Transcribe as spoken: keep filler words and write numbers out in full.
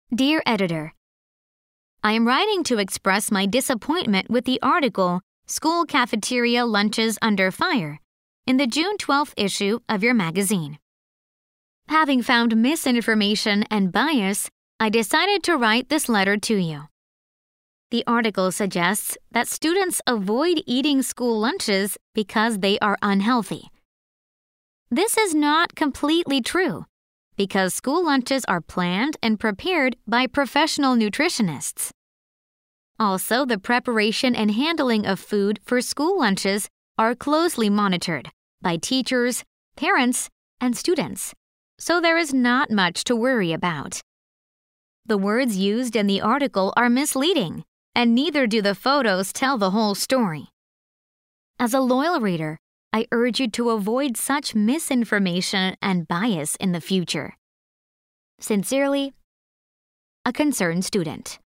Dear Editor, I am writing to express my disappointment with the article School Cafeteria Lunches Under Fire in the June twelfth issue of your magazine. Having found misinformation and bias, I decided to write this letter to you. The article suggests that students avoid eating school lunches because they are unhealthy. This is not completely true, because school lunches are planned and prepared by professional nutritionists. Also, the preparation and handling of food for school lunches are closely monitored by teachers, parents, and students, so there is not much to worry about. The words used in the article are misleading, and neither do the photos tell the whole story. As a loyal reader, I urge you to avoid such misinformation and bias in the future. Sincerely, a concerned student.